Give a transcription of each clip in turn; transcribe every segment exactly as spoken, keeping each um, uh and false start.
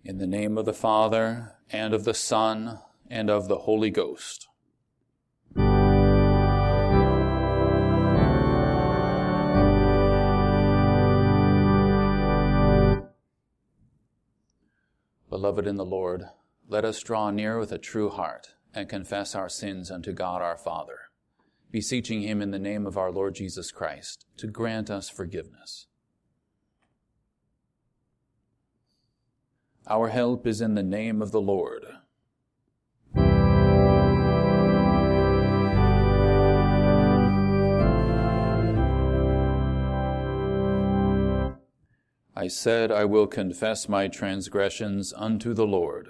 In the name of the Father, and of the Son, and of the Holy Ghost. Beloved in the Lord, let us draw near with a true heart and confess our sins unto God our Father, beseeching him in the name of our Lord Jesus Christ to grant us forgiveness. Our help is in the name of the Lord. I said, I will confess my transgressions unto the Lord.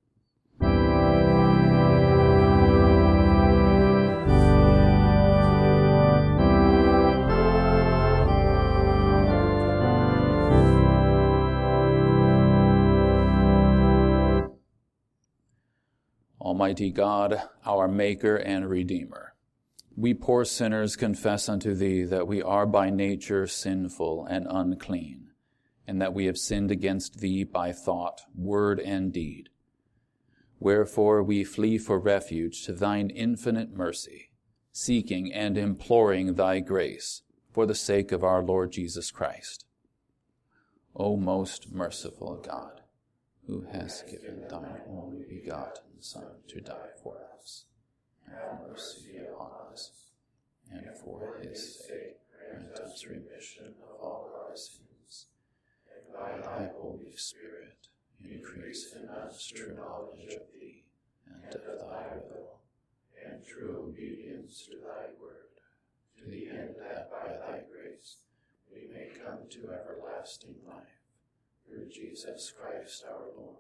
Almighty God, our Maker and Redeemer, we poor sinners confess unto Thee that we are by nature sinful and unclean, and that we have sinned against Thee by thought, word, and deed. Wherefore we flee for refuge to Thine infinite mercy, seeking and imploring Thy grace for the sake of our Lord Jesus Christ. O most merciful God, who hast given Thine only begotten Son to die for us, have mercy upon us, and for his sake grant us remission of all our sins, and by Thy Holy Spirit increase in us true knowledge of Thee and of Thy will, and true obedience to Thy word, to the end that by Thy grace we may come to everlasting life, through Jesus Christ our Lord.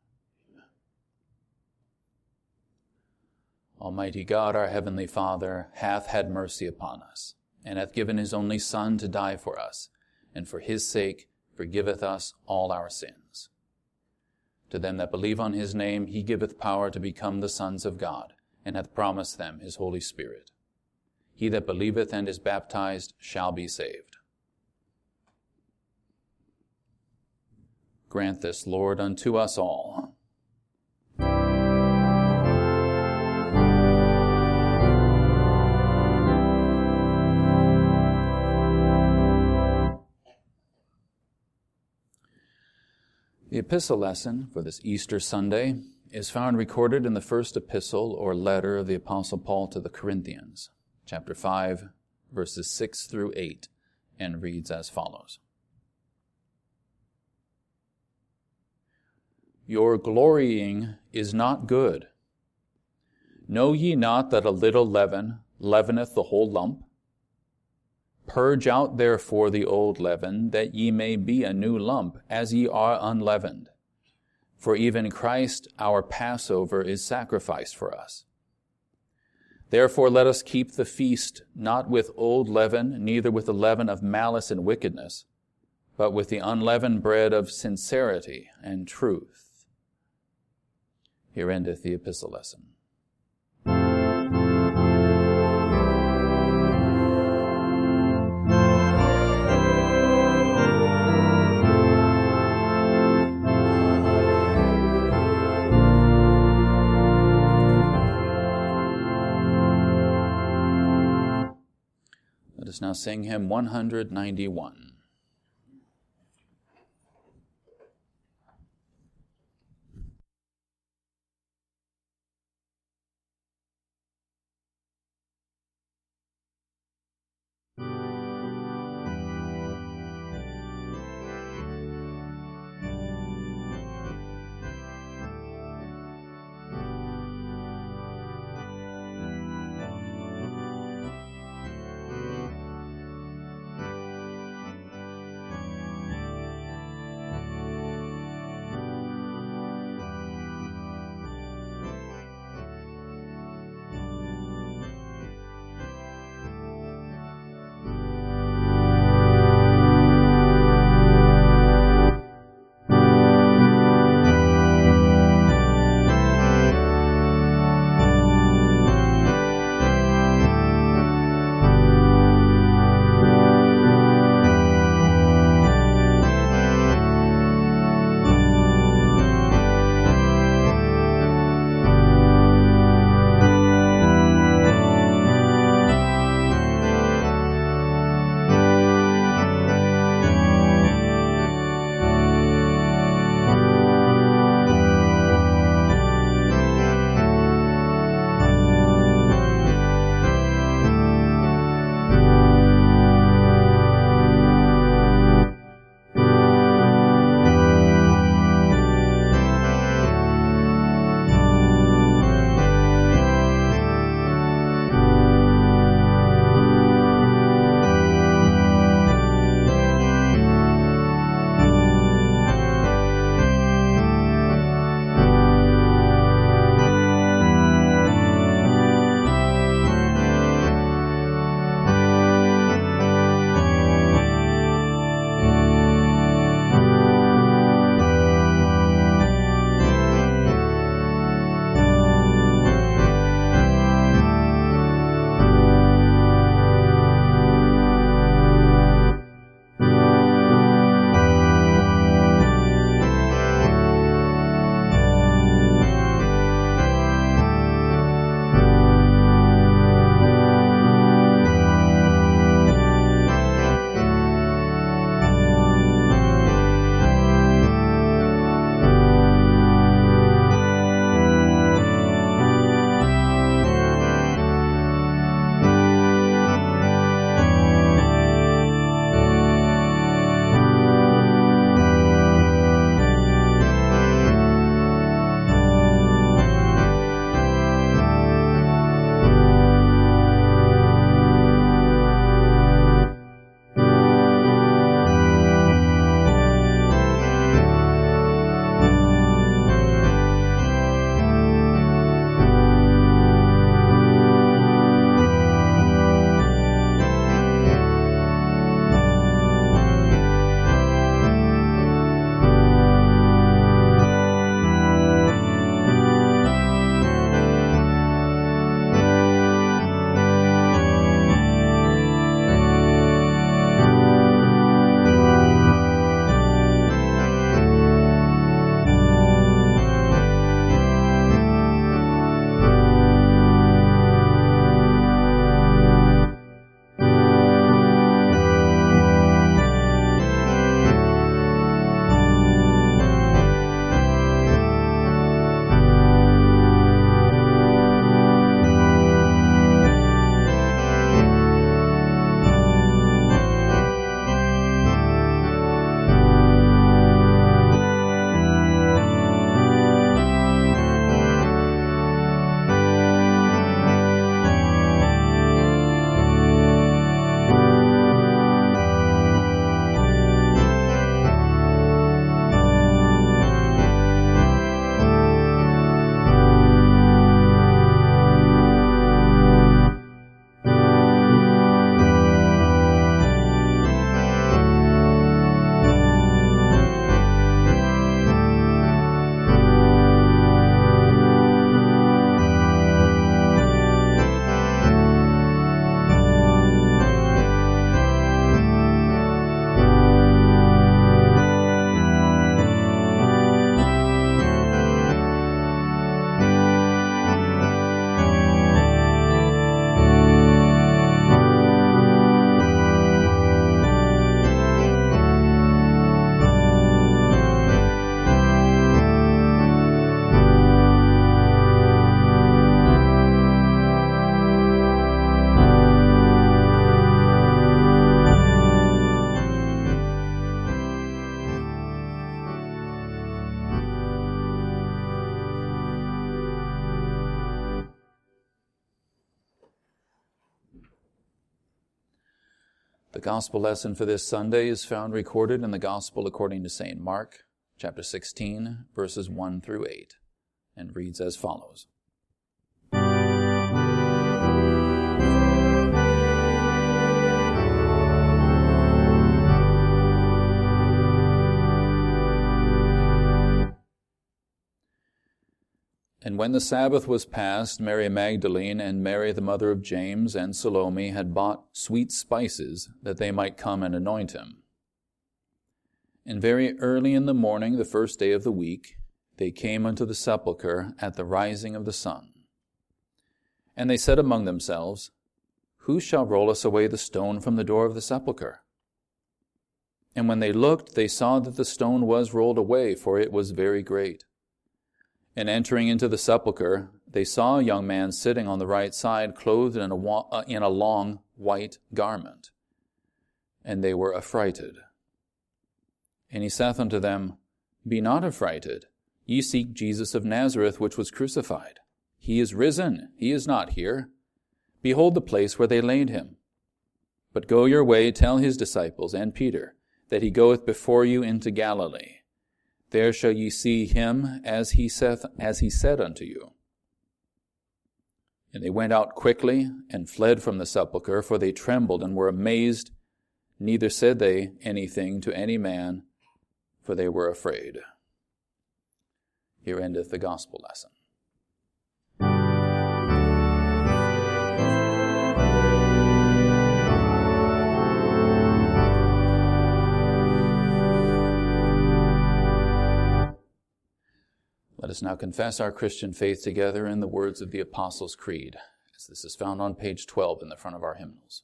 Almighty God, our heavenly Father, hath had mercy upon us, and hath given his only Son to die for us, and for his sake forgiveth us all our sins. To them that believe on his name he giveth power to become the sons of God, and hath promised them his Holy Spirit. He that believeth and is baptized shall be saved. Grant this, Lord, unto us all. The epistle lesson for this Easter Sunday is found recorded in the first epistle or letter of the Apostle Paul to the Corinthians, chapter five, verses six through eight, and reads as follows. Your glorying is not good. Know ye not that a little leaven leaveneth the whole lump? Purge out therefore the old leaven, that ye may be a new lump, as ye are unleavened. For even Christ our Passover is sacrificed for us. Therefore let us keep the feast not with old leaven, neither with the leaven of malice and wickedness, but with the unleavened bread of sincerity and truth. Here endeth the epistle lesson. Let us now sing hymn one ninety-one. The gospel lesson for this Sunday is found recorded in the Gospel according to Saint Mark, chapter sixteen, verses one through eight, and reads as follows. And when the Sabbath was past, Mary Magdalene and Mary the mother of James and Salome had bought sweet spices that they might come and anoint him. And very early in the morning, the first day of the week, they came unto the sepulchre at the rising of the sun. And they said among themselves, Who shall roll us away the stone from the door of the sepulchre? And when they looked, they saw that the stone was rolled away, for it was very great. And entering into the sepulchre, they saw a young man sitting on the right side, clothed in a, wa- uh, in a long white garment. And they were affrighted. And he saith unto them, Be not affrighted. Ye seek Jesus of Nazareth, which was crucified. He is risen. He is not here. Behold the place where they laid him. But go your way, tell his disciples and Peter, that he goeth before you into Galilee. There shall ye see him as he saith, as he said unto you. And they went out quickly and fled from the sepulchre, for they trembled and were amazed. Neither said they anything to any man, for they were afraid. Here endeth the gospel lesson. Let us now confess our Christian faith together in the words of the Apostles' Creed, as this is found on page twelve in the front of our hymnals.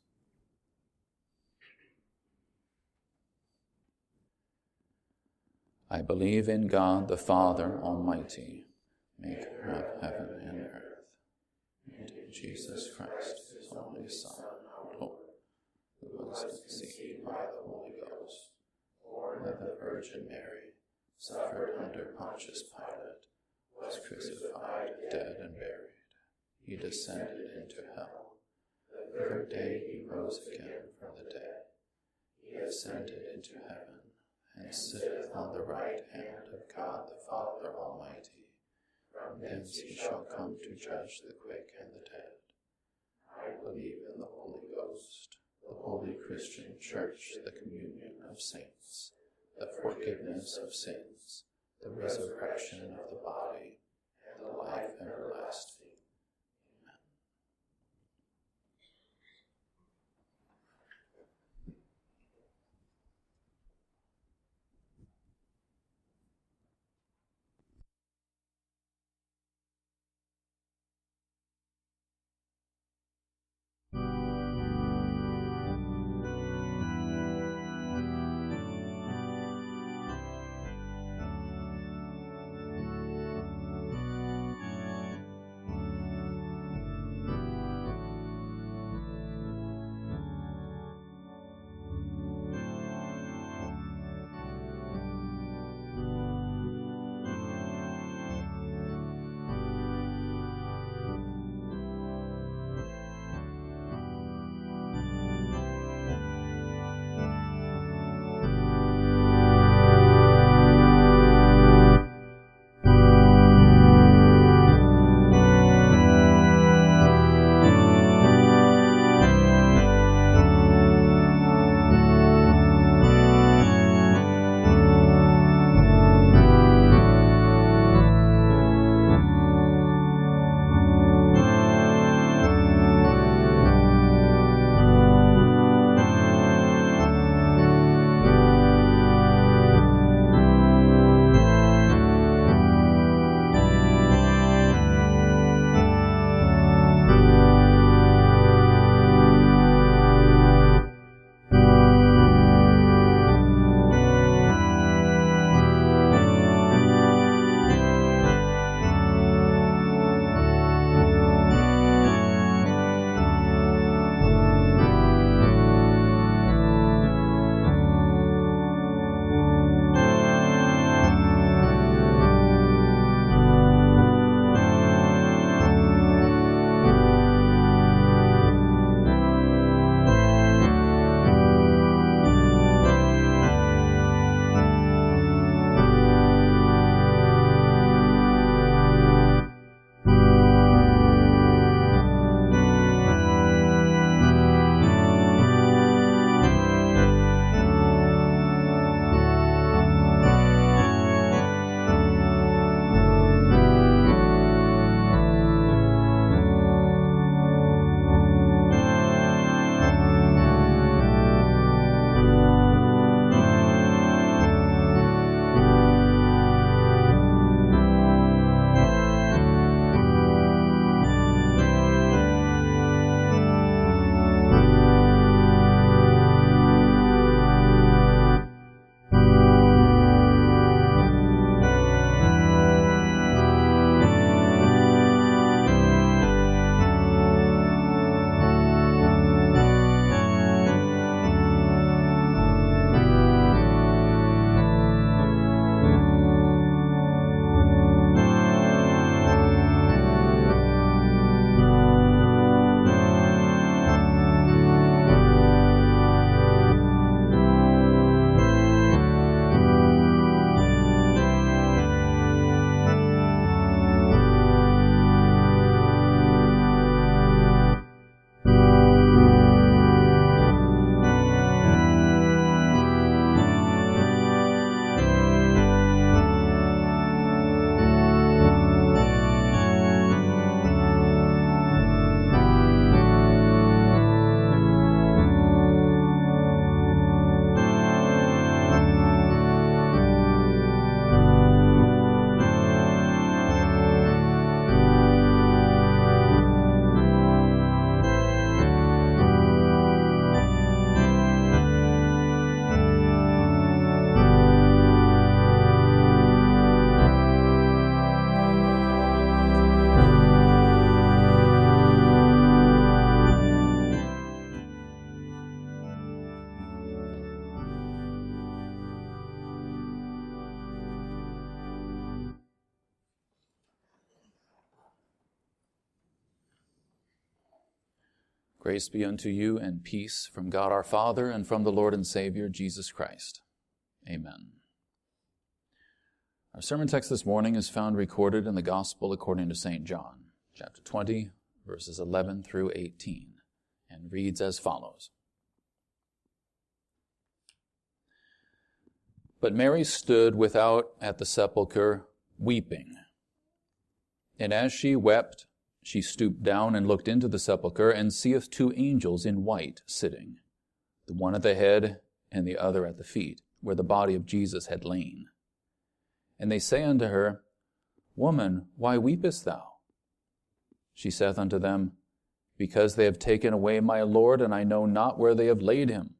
I believe in God the Father Almighty, maker of heaven and earth, and in Jesus Christ, his only Son, our Lord, who was conceived by the Holy Ghost, born of the Virgin Mary, suffered under Pontius Pilate, was crucified, dead, and buried. He descended into hell. The third day he rose again from the dead. He ascended into heaven, and sitteth on the right hand of God the Father Almighty. From thence he shall come to judge the quick and the dead. I believe in the Holy Ghost, the holy Christian Church, the communion of saints, the forgiveness of sins, the resurrection of the body, and the life everlasting. Amen. Grace be unto you and peace from God our Father and from the Lord and Savior Jesus Christ. Amen. Our sermon text this morning is found recorded in the Gospel according to Saint John, chapter twenty, verses eleven through eighteen, and reads as follows. But Mary stood without at the sepulchre, weeping. And as she wept, she stooped down and looked into the sepulchre, and seeth two angels in white sitting, the one at the head and the other at the feet, where the body of Jesus had lain. And they say unto her, Woman, why weepest thou? She saith unto them, Because they have taken away my Lord, and I know not where they have laid him.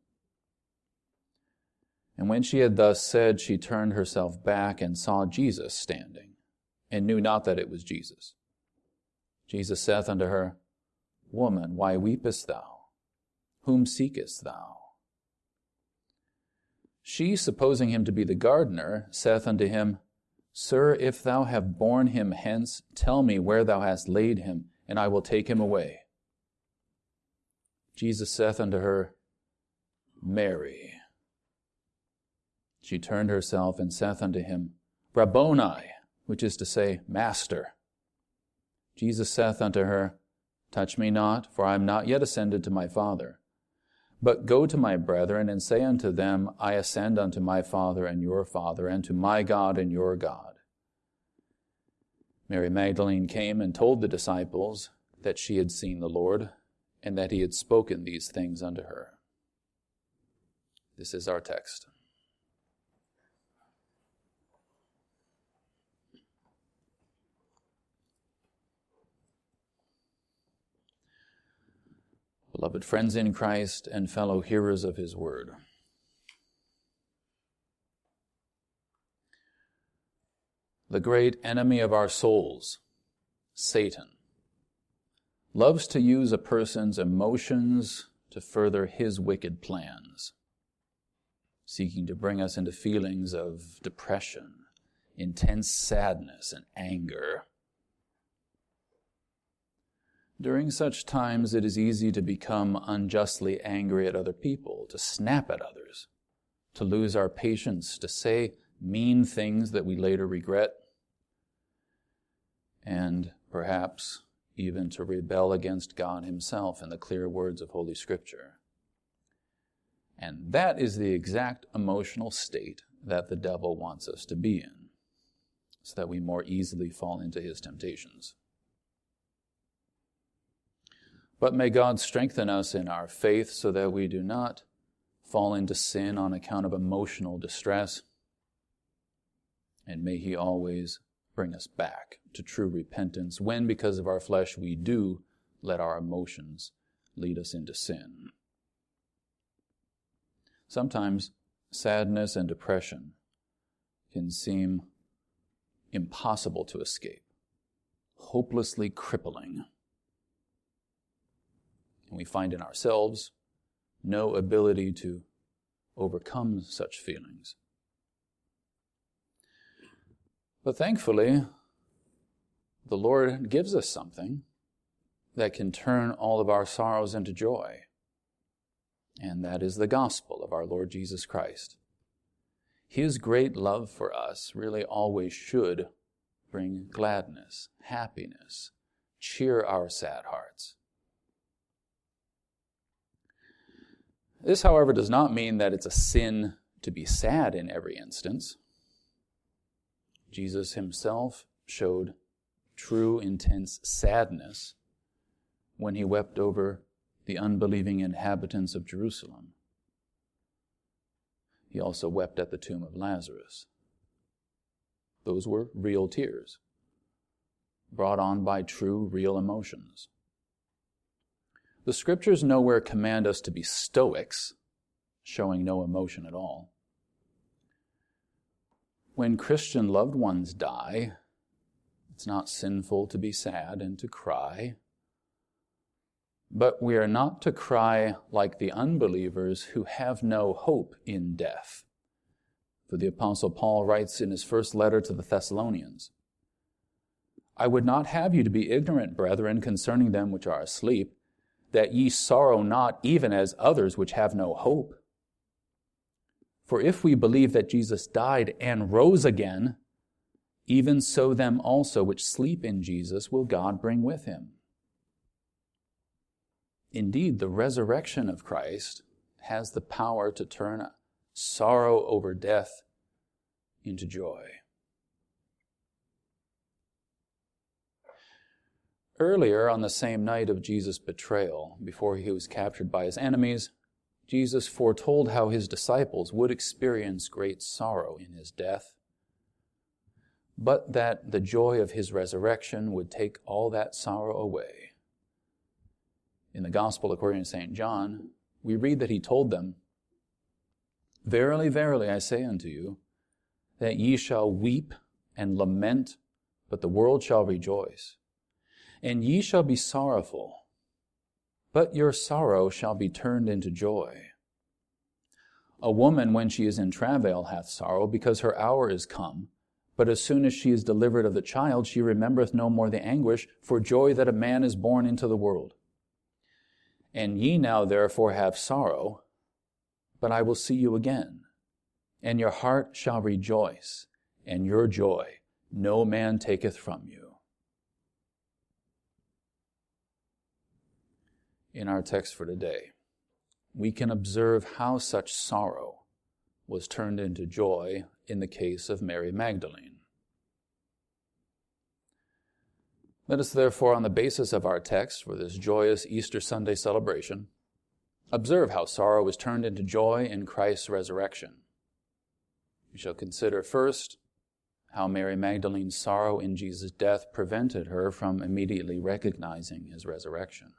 And when she had thus said, she turned herself back and saw Jesus standing, and knew not that it was Jesus. Jesus saith unto her, Woman, why weepest thou? Whom seekest thou? She, supposing him to be the gardener, saith unto him, Sir, if thou have borne him hence, tell me where thou hast laid him, and I will take him away. Jesus saith unto her, Mary. She turned herself and saith unto him, Rabboni, which is to say, Master. Jesus saith unto her, Touch me not, for I am not yet ascended to my Father. But go to my brethren, and say unto them, I ascend unto my Father and your Father, and to my God and your God. Mary Magdalene came and told the disciples that she had seen the Lord, and that he had spoken these things unto her. This is our text. Beloved friends in Christ and fellow hearers of his word, the great enemy of our souls, Satan, loves to use a person's emotions to further his wicked plans, seeking to bring us into feelings of depression, intense sadness, and anger. During such times, it is easy to become unjustly angry at other people, to snap at others, to lose our patience, to say mean things that we later regret, and perhaps even to rebel against God himself in the clear words of Holy Scripture. And that is the exact emotional state that the devil wants us to be in, so that we more easily fall into his temptations. But may God strengthen us in our faith so that we do not fall into sin on account of emotional distress. And may he always bring us back to true repentance when, because of our flesh, we do let our emotions lead us into sin. Sometimes sadness and depression can seem impossible to escape, hopelessly crippling. And we find in ourselves no ability to overcome such feelings. But thankfully, the Lord gives us something that can turn all of our sorrows into joy. And that is the gospel of our Lord Jesus Christ. His great love for us really always should bring gladness, happiness, cheer our sad hearts. This, however, does not mean that it's a sin to be sad in every instance. Jesus himself showed true, intense sadness when he wept over the unbelieving inhabitants of Jerusalem. He also wept at the tomb of Lazarus. Those were real tears, brought on by true, real emotions. The Scriptures nowhere command us to be stoics, showing no emotion at all. When Christian loved ones die, it's not sinful to be sad and to cry. But we are not to cry like the unbelievers who have no hope in death. For the Apostle Paul writes in his first letter to the Thessalonians, I would not have you to be ignorant, brethren, concerning them which are asleep, that ye sorrow not even as others which have no hope. For if we believe that Jesus died and rose again, even so them also which sleep in Jesus will God bring with him. Indeed, the resurrection of Christ has the power to turn sorrow over death into joy. Earlier on the same night of Jesus' betrayal, before he was captured by his enemies, Jesus foretold how his disciples would experience great sorrow in his death, but that the joy of his resurrection would take all that sorrow away. In the Gospel according to Saint John, we read that he told them, Verily, verily, I say unto you, that ye shall weep and lament, but the world shall rejoice. And ye shall be sorrowful, but your sorrow shall be turned into joy. A woman, when she is in travail, hath sorrow, because her hour is come. But as soon as she is delivered of the child, she remembereth no more the anguish for joy that a man is born into the world. And ye now therefore have sorrow, but I will see you again, and your heart shall rejoice, and your joy no man taketh from you. In our text for today, we can observe how such sorrow was turned into joy in the case of Mary Magdalene. Let us therefore, on the basis of our text for this joyous Easter Sunday celebration, observe how sorrow was turned into joy in Christ's resurrection. We shall consider first how Mary Magdalene's sorrow in Jesus' death prevented her from immediately recognizing his resurrection.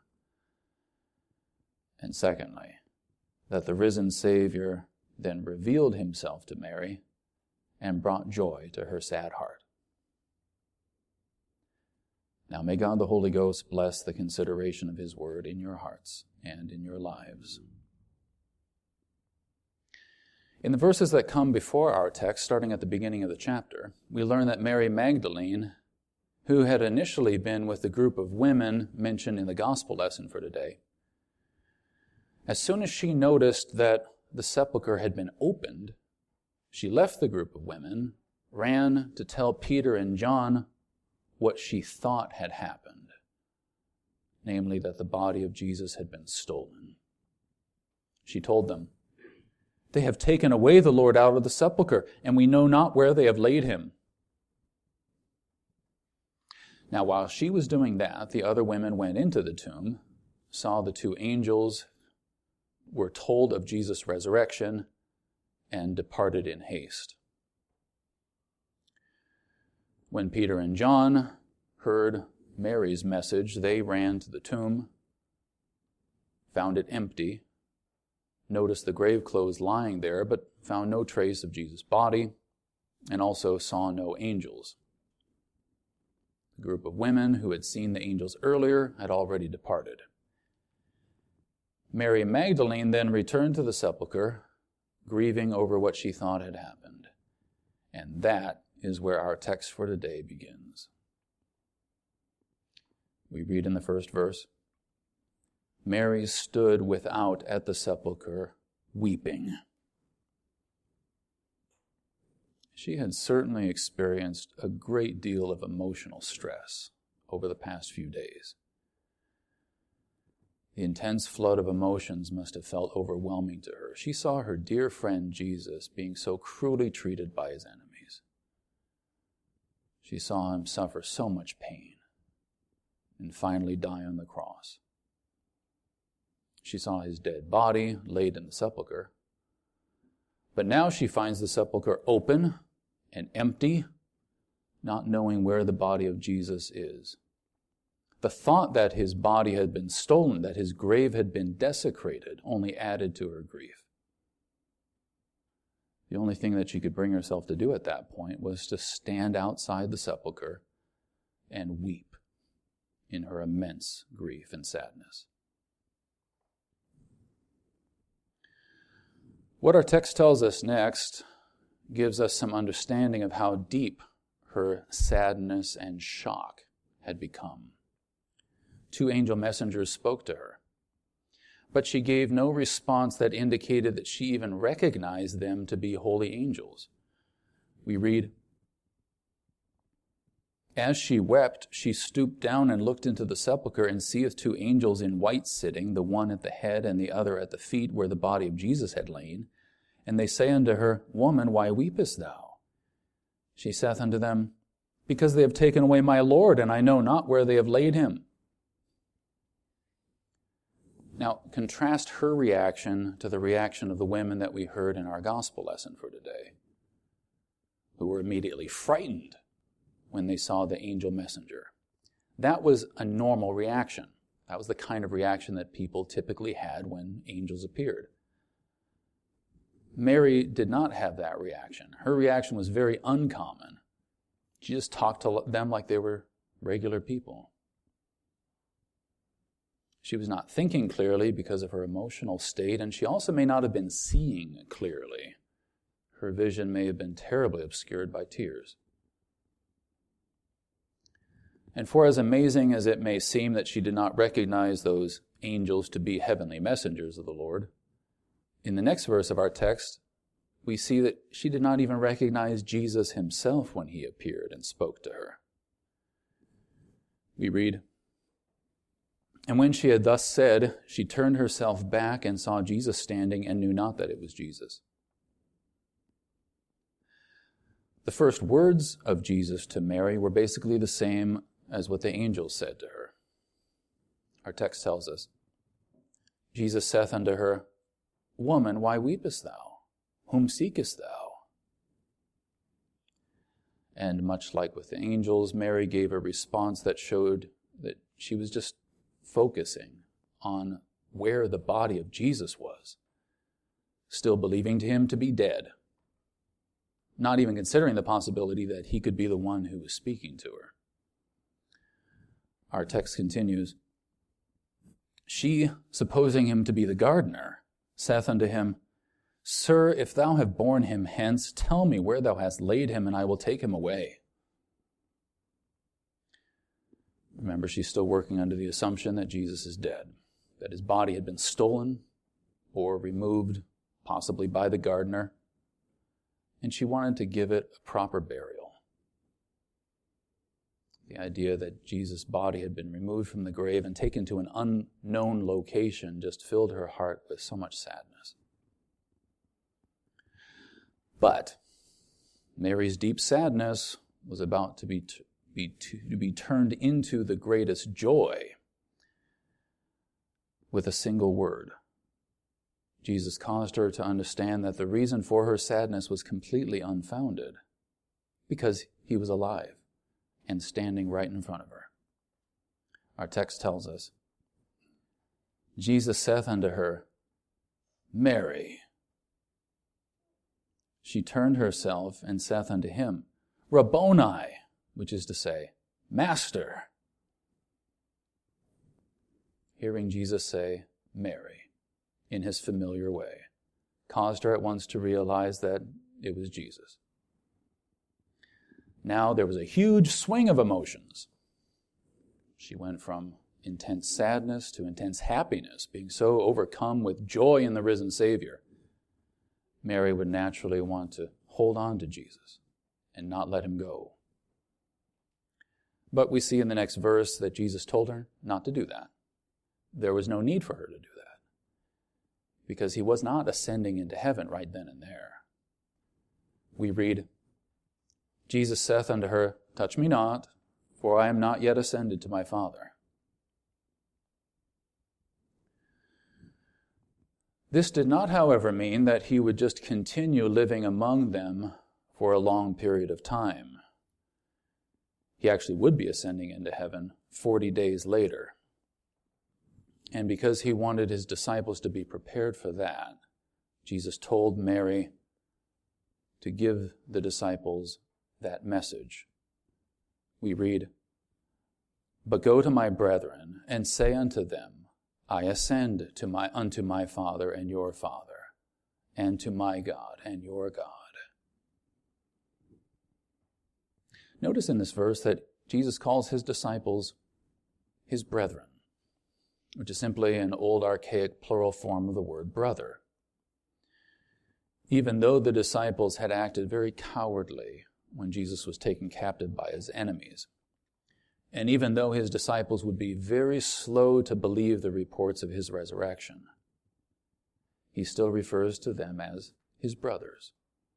And secondly, that the risen Savior then revealed himself to Mary and brought joy to her sad heart. Now may God the Holy Ghost bless the consideration of his word in your hearts and in your lives. In the verses that come before our text, starting at the beginning of the chapter, we learn that Mary Magdalene, who had initially been with the group of women mentioned in the gospel lesson for today, as soon as she noticed that the sepulchre had been opened, she left the group of women, ran to tell Peter and John what she thought had happened, namely that the body of Jesus had been stolen. She told them, They have taken away the Lord out of the sepulchre, and we know not where they have laid him. Now, while she was doing that, the other women went into the tomb, saw the two angels, were told of Jesus' resurrection, and departed in haste. When Peter and John heard Mary's message, they ran to the tomb, found it empty, noticed the grave clothes lying there, but found no trace of Jesus' body, and also saw no angels. The group of women who had seen the angels earlier had already departed. Mary Magdalene then returned to the sepulchre, grieving over what she thought had happened. And that is where our text for today begins. We read in the first verse, Mary stood without at the sepulchre, weeping. She had certainly experienced a great deal of emotional stress over the past few days. The intense flood of emotions must have felt overwhelming to her. She saw her dear friend Jesus being so cruelly treated by his enemies. She saw him suffer so much pain and finally die on the cross. She saw his dead body laid in the sepulchre. But now she finds the sepulchre open and empty, not knowing where the body of Jesus is. The thought that his body had been stolen, that his grave had been desecrated, only added to her grief. The only thing that she could bring herself to do at that point was to stand outside the sepulchre and weep in her immense grief and sadness. What our text tells us next gives us some understanding of how deep her sadness and shock had become. Two angel messengers spoke to her. but she gave no response that indicated that she even recognized them to be holy angels. We read, "As she wept, she stooped down and looked into the sepulchre, and seeth two angels in white sitting, the one at the head and the other at the feet, where the body of Jesus had lain. And they say unto her, Woman, why weepest thou? She saith unto them, Because they have taken away my Lord, and I know not where they have laid him." Now, contrast her reaction to the reaction of the women that we heard in our gospel lesson for today, who were immediately frightened when they saw the angel messenger. That was a normal reaction. That was the kind of reaction that people typically had when angels appeared. Mary did not have that reaction. Her reaction was very uncommon. She just talked to them like they were regular people. She was not thinking clearly because of her emotional state, and she also may not have been seeing clearly. Her vision may have been terribly obscured by tears. And for as amazing as it may seem that she did not recognize those angels to be heavenly messengers of the Lord, in the next verse of our text, we see that she did not even recognize Jesus himself when he appeared and spoke to her. We read, "And when she had thus said, she turned herself back and saw Jesus standing and knew not that it was Jesus." The first words of Jesus to Mary were basically the same as what the angels said to her. Our text tells us, "Jesus saith unto her, Woman, why weepest thou? Whom seekest thou?" And much like with the angels, Mary gave a response that showed that she was just focusing on where the body of Jesus was, still believing to him to be dead, not even considering the possibility that he could be the one who was speaking to her. Our text continues, "She, supposing him to be the gardener, saith unto him, Sir, if thou have borne him hence, tell me where thou hast laid him, and I will take him away." Remember, she's still working under the assumption that Jesus is dead, that his body had been stolen or removed, possibly by the gardener, and she wanted to give it a proper burial. The idea that Jesus' body had been removed from the grave and taken to an unknown location just filled her heart with so much sadness. But Mary's deep sadness was about to be t- Be to, to be turned into the greatest joy with a single word. Jesus caused her to understand that the reason for her sadness was completely unfounded, because he was alive and standing right in front of her. Our text tells us, "Jesus saith unto her, Mary. She turned herself and saith unto him, Rabboni," which is to say, Master. Hearing Jesus say, Mary, in his familiar way, caused her at once to realize that it was Jesus. Now there was a huge swing of emotions. She went from intense sadness to intense happiness, being so overcome with joy in the risen Savior. Mary would naturally want to hold on to Jesus and not let him go. But we see in the next verse that Jesus told her not to do that. There was no need for her to do that, because he was not ascending into heaven right then and there. We read, "Jesus saith unto her, Touch me not, for I am not yet ascended to my Father." This did not, however, mean that he would just continue living among them for a long period of time. He actually would be ascending into heaven forty days later. And because he wanted his disciples to be prepared for that, Jesus told Mary to give the disciples that message. We read, "But go to my brethren, and say unto them, I ascend to my unto my Father and your Father, and to my God and your God." Notice in this verse that Jesus calls his disciples his brethren. which is simply an old archaic plural form of the word brother. Even though the disciples had acted very cowardly when Jesus was taken captive by his enemies, and even though his disciples would be very slow to believe the reports of his resurrection, he still refers to them as his brothers,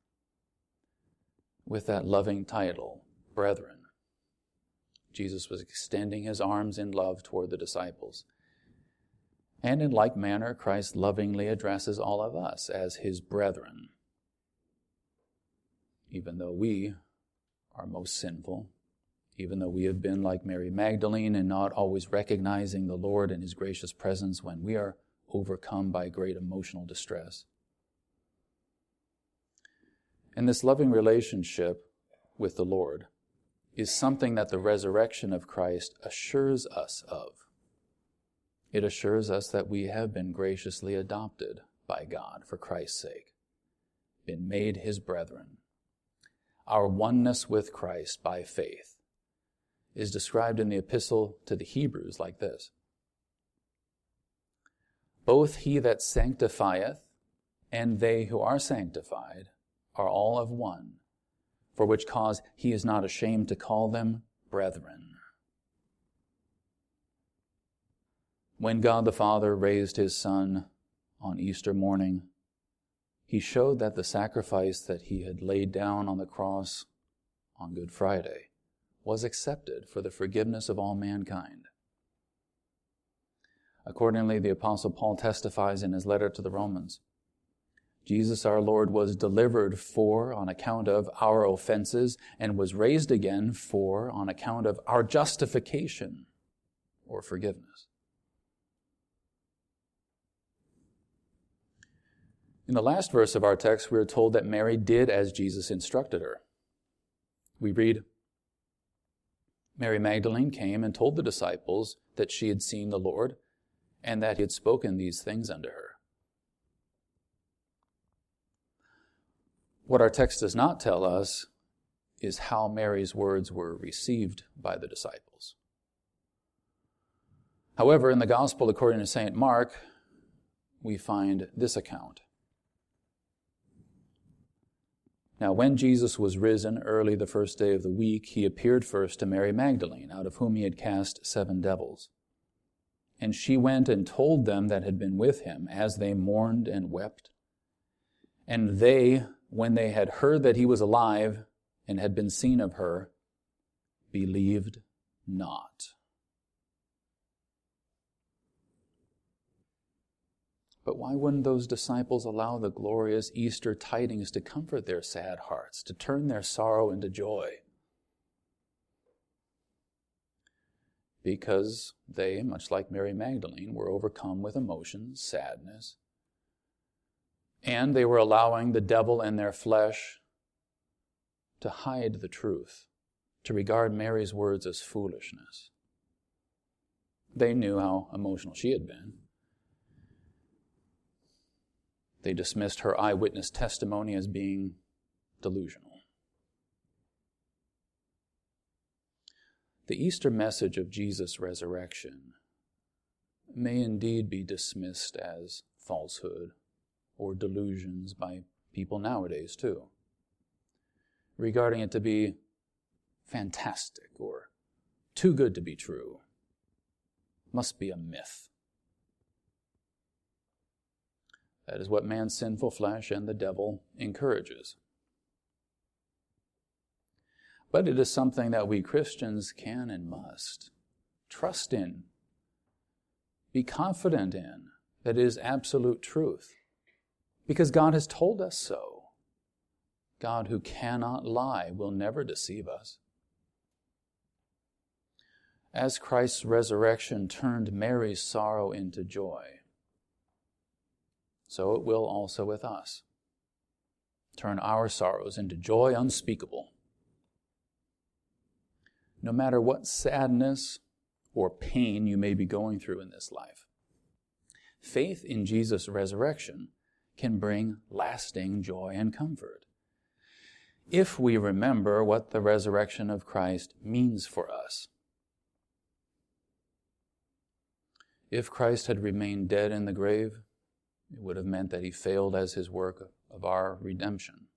with that loving title, brethren. Jesus was extending his arms in love toward the disciples. And in like manner, Christ lovingly addresses all of us as his brethren. Even though we are most sinful, even though we have been like Mary Magdalene and not always recognizing the Lord and his gracious presence when we are overcome by great emotional distress. And this loving relationship with the Lord is something that the resurrection of Christ assures us of. It assures us that we have been graciously adopted by God for Christ's sake, been made his brethren. Our oneness with Christ by faith is described in the epistle to the Hebrews like this. Both he that sanctifieth and they who are sanctified are all of one, for which cause he is not ashamed to call them brethren. When God the Father raised his Son on Easter morning, he showed that the sacrifice that he had laid down on the cross on Good Friday was accepted for the forgiveness of all mankind. Accordingly, the Apostle Paul testifies in his letter to the Romans, Jesus our Lord was delivered for on account of our offenses and was raised again for on account of our justification or forgiveness. In the last verse of our text, we are told that Mary did as Jesus instructed her. We read, Mary Magdalene came and told the disciples that she had seen the Lord and that he had spoken these things unto her. What our text does not tell us is how Mary's words were received by the disciples. However, in the Gospel according to Saint Mark, we find this account. Now, when Jesus was risen early the first day of the week, he appeared first to Mary Magdalene, out of whom he had cast seven devils. And she went and told them that had been with him, as they mourned and wept. And they, when they had heard that he was alive and had been seen of her, believed not. But why wouldn't those disciples allow the glorious Easter tidings to comfort their sad hearts, to turn their sorrow into joy? Because they, much like Mary Magdalene, were overcome with emotions, sadness, and they were allowing the devil and their flesh to hide the truth, to regard Mary's words as foolishness. They knew how emotional she had been. They dismissed her eyewitness testimony as being delusional. The Easter message of Jesus' resurrection may indeed be dismissed as falsehood or delusions by people nowadays too, regarding it to be fantastic or too good to be true, must be a myth. That is what man's sinful flesh and the devil encourages. But it is something that we Christians can and must trust in, be confident in, that it is absolute truth, because God has told us so. God, who cannot lie, will never deceive us. As Christ's resurrection turned Mary's sorrow into joy, so it will also with us. Turn our sorrows into joy unspeakable. No matter what sadness or pain you may be going through in this life, faith in Jesus' resurrection can bring lasting joy and comfort, if we remember what the resurrection of Christ means for us. If Christ had remained dead in the grave, it would have meant that he failed as his work of our redemption.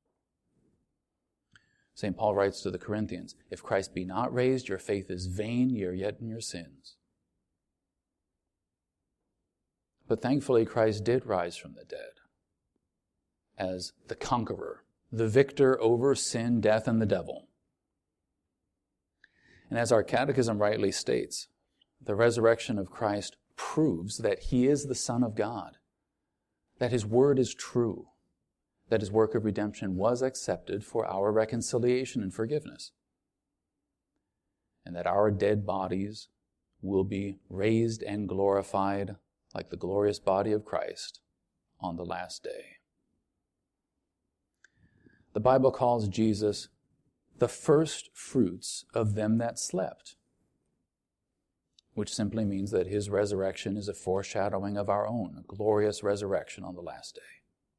Saint Paul writes to the Corinthians, if Christ be not raised, your faith is vain, ye are yet in your sins. But thankfully, Christ did rise from the dead as the conqueror, the victor over sin, death, and the devil. And as our catechism rightly states, the resurrection of Christ proves that he is the Son of God, that his word is true, that his work of redemption was accepted for our reconciliation and forgiveness, and that our dead bodies will be raised and glorified like the glorious body of Christ on the last day. The Bible calls Jesus the first fruits of them that slept, which simply means that his resurrection is a foreshadowing of our own glorious resurrection on the last day.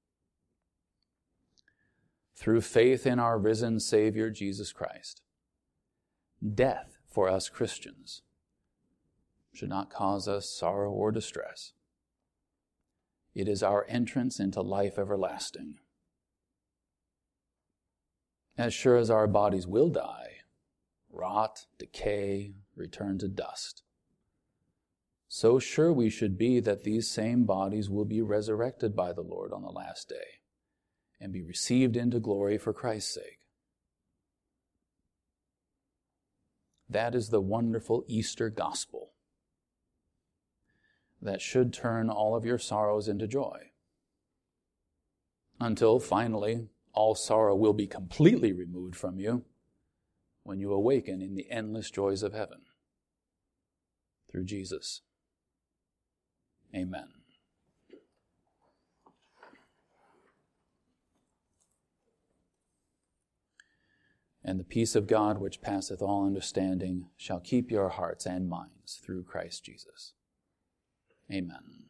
Through faith in our risen Savior, Jesus Christ, death for us Christians should not cause us sorrow or distress. It is our entrance into life everlasting. As sure as our bodies will die, rot, decay, return to dust, so sure we should be that these same bodies will be resurrected by the Lord on the last day and be received into glory for Christ's sake. That is the wonderful Easter gospel that should turn all of your sorrows into joy, until finally all sorrow will be completely removed from you when you awaken in the endless joys of heaven through Jesus. Amen. And the peace of God, which passeth all understanding, shall keep your hearts and minds through Christ Jesus. Amen.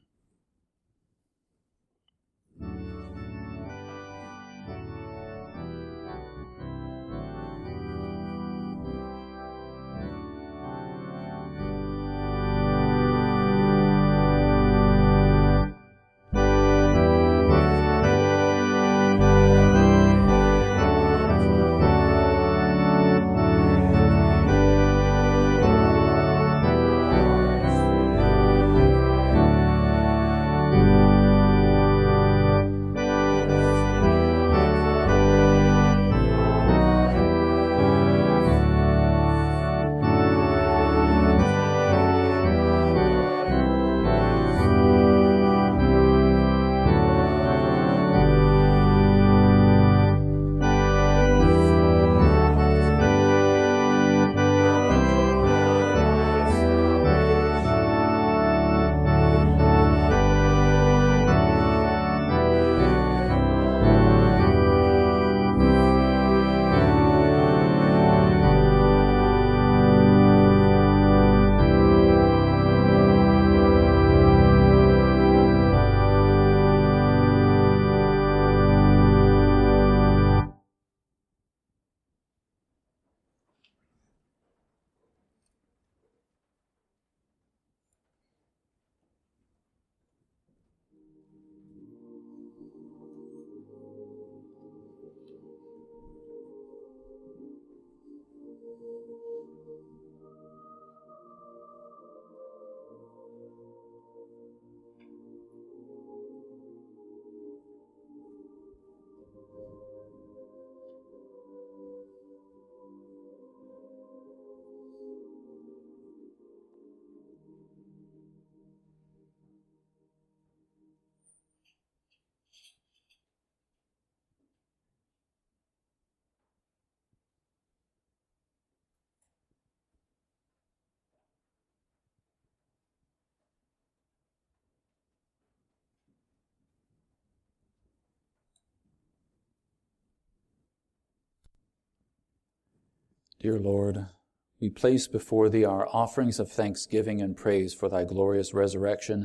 Dear Lord, we place before Thee our offerings of thanksgiving and praise for Thy glorious resurrection,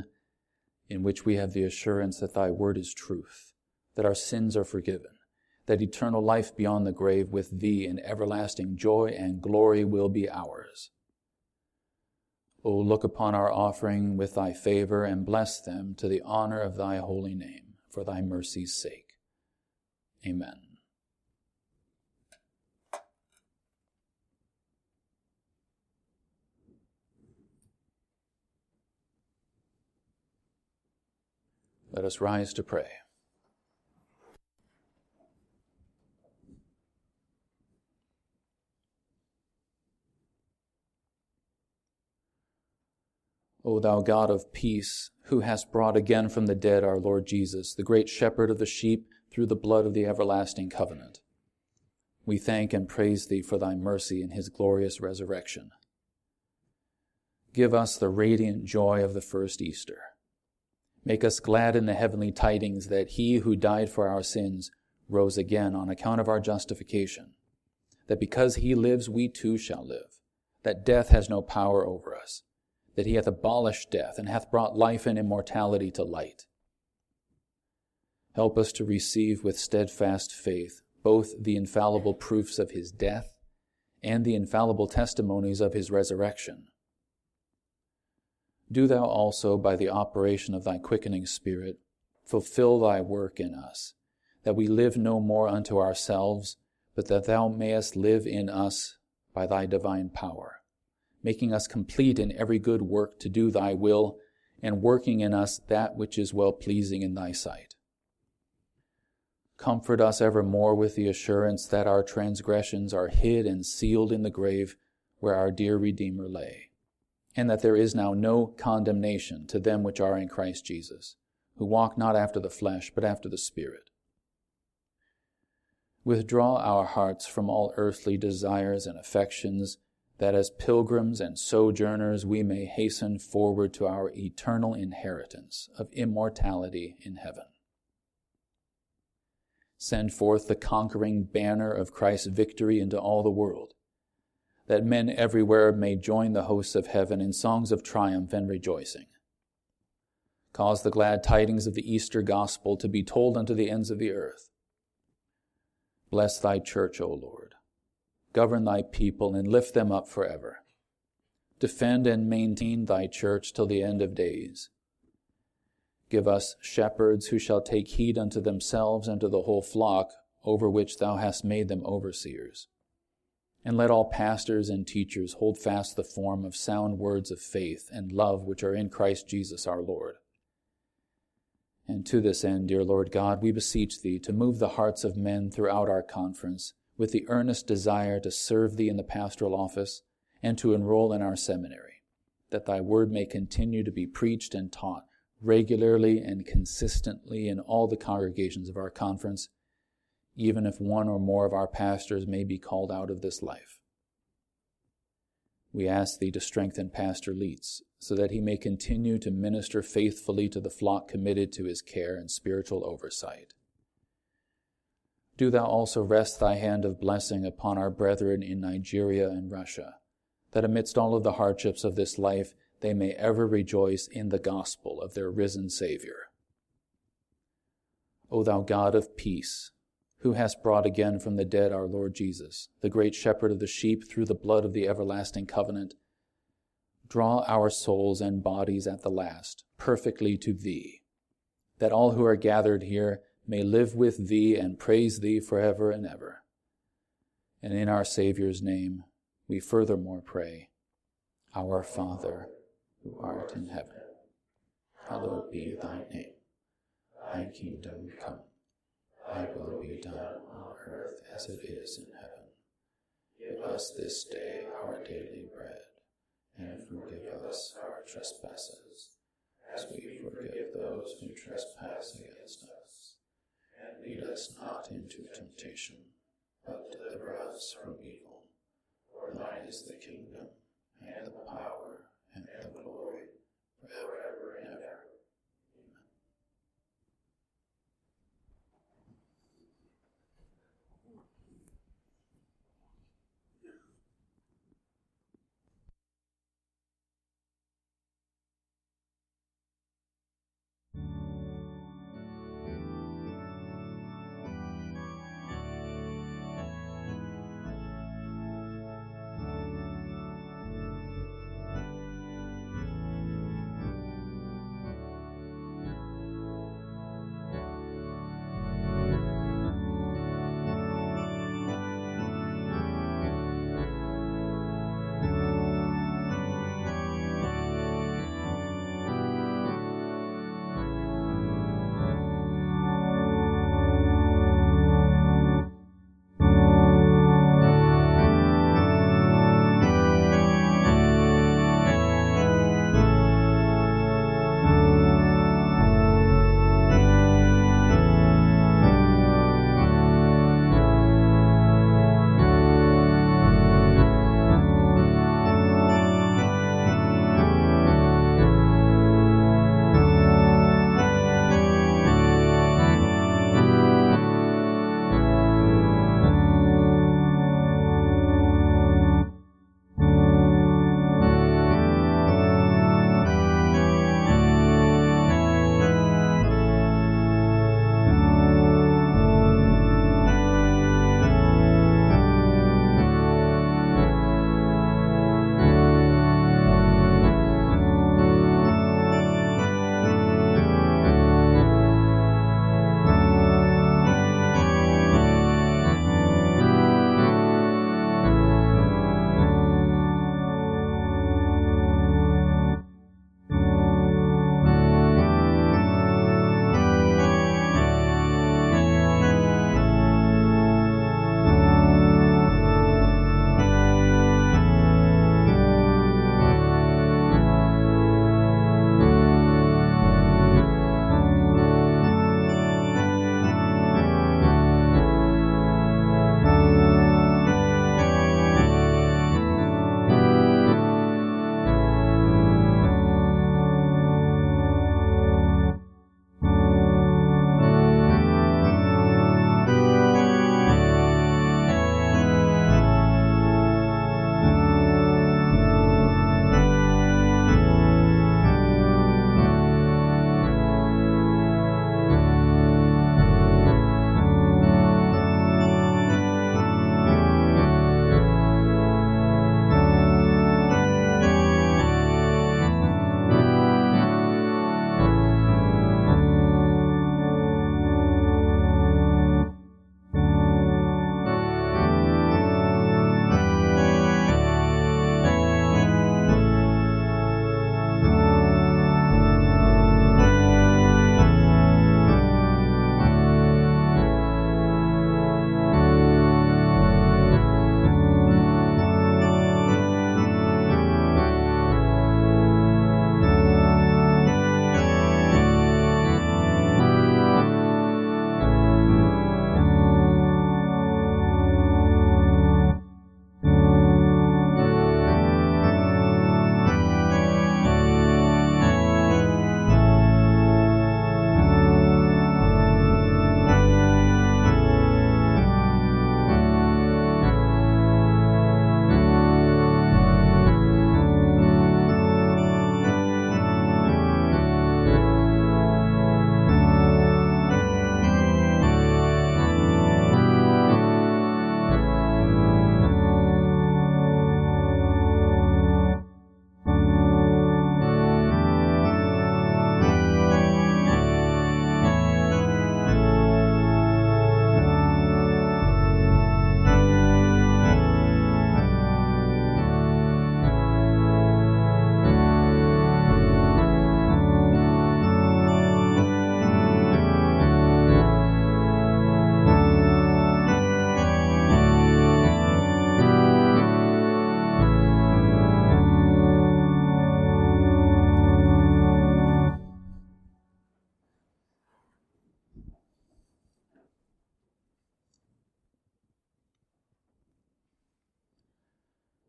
in which we have the assurance that Thy word is truth, that our sins are forgiven, that eternal life beyond the grave with Thee in everlasting joy and glory will be ours. O look upon our offering with thy favor and bless them to the honor of thy holy name, for thy mercy's sake. Amen. Let us rise to pray. O thou God of peace, who hast brought again from the dead our Lord Jesus, the great shepherd of the sheep, through the blood of the everlasting covenant, we thank and praise thee for thy mercy in his glorious resurrection. Give us the radiant joy of the first Easter. Make us glad in the heavenly tidings that he who died for our sins rose again on account of our justification, that because he lives we too shall live, that death has no power over us, that he hath abolished death and hath brought life and immortality to light. Help us to receive with steadfast faith both the infallible proofs of his death and the infallible testimonies of his resurrection. Do thou also, by the operation of thy quickening Spirit, fulfill thy work in us, that we live no more unto ourselves, but that thou mayest live in us by thy divine power, making us complete in every good work to do thy will, and working in us that which is well-pleasing in thy sight. Comfort us evermore with the assurance that our transgressions are hid and sealed in the grave where our dear Redeemer lay, and that there is now no condemnation to them which are in Christ Jesus, who walk not after the flesh, but after the Spirit. Withdraw our hearts from all earthly desires and affections, that as pilgrims and sojourners we may hasten forward to our eternal inheritance of immortality in heaven. Send forth the conquering banner of Christ's victory into all the world, that men everywhere may join the hosts of heaven in songs of triumph and rejoicing. Cause the glad tidings of the Easter gospel to be told unto the ends of the earth. Bless thy church, O Lord. Govern thy people and lift them up forever. Defend and maintain thy church till the end of days. Give us shepherds who shall take heed unto themselves and to the whole flock over which thou hast made them overseers. And let all pastors and teachers hold fast the form of sound words of faith and love which are in Christ Jesus our Lord. And to this end, dear Lord God, we beseech thee to move the hearts of men throughout our conference with the earnest desire to serve thee in the pastoral office and to enroll in our seminary, that thy word may continue to be preached and taught regularly and consistently in all the congregations of our conference, even if one or more of our pastors may be called out of this life. We ask thee to strengthen Pastor Leitz, so that he may continue to minister faithfully to the flock committed to his care and spiritual oversight. Do thou also rest thy hand of blessing upon our brethren in Nigeria and Russia, that amidst all of the hardships of this life they may ever rejoice in the gospel of their risen Savior. O thou God of peace, who hast brought again from the dead our Lord Jesus, the great shepherd of the sheep, through the blood of the everlasting covenant, draw our souls and bodies at the last perfectly to thee, that all who are gathered here may live with thee and praise thee forever and ever. And in our Savior's name we furthermore pray, Our Father, who art in heaven, hallowed be thy name. Thy kingdom come, thy will be done on earth as it is in heaven. Give us this day our daily bread, and forgive us our trespasses, as we forgive those who trespass against us. And lead us not into temptation, but deliver us from evil. For thine is the kingdom, and the power, and the glory, forever and ever.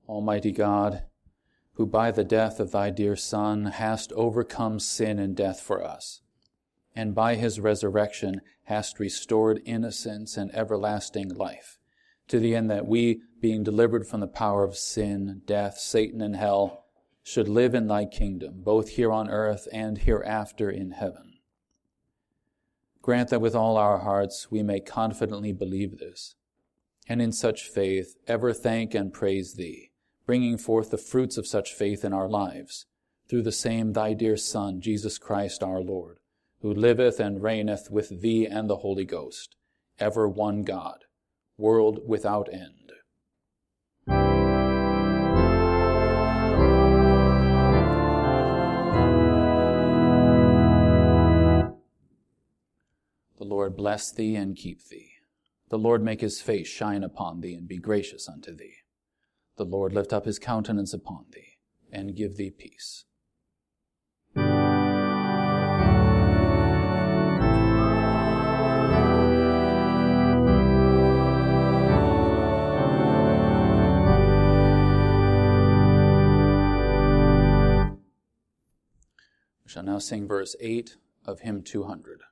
Almighty God, who by the death of thy dear Son hast overcome sin and death for us, and by his resurrection hast restored innocence and everlasting life, to the end that we, being delivered from the power of sin, death, Satan, and hell, should live in thy kingdom, both here on earth and hereafter in heaven. Grant that with all our hearts we may confidently believe this, and in such faith ever thank and praise thee, bringing forth the fruits of such faith in our lives, through the same thy dear Son, Jesus Christ our Lord, who liveth and reigneth with thee and the Holy Ghost, ever one God, world without end. The Lord bless thee and keep thee. The Lord make his face shine upon thee and be gracious unto thee. The Lord lift up his countenance upon thee and give thee peace. We shall now sing verse eight of hymn two hundred.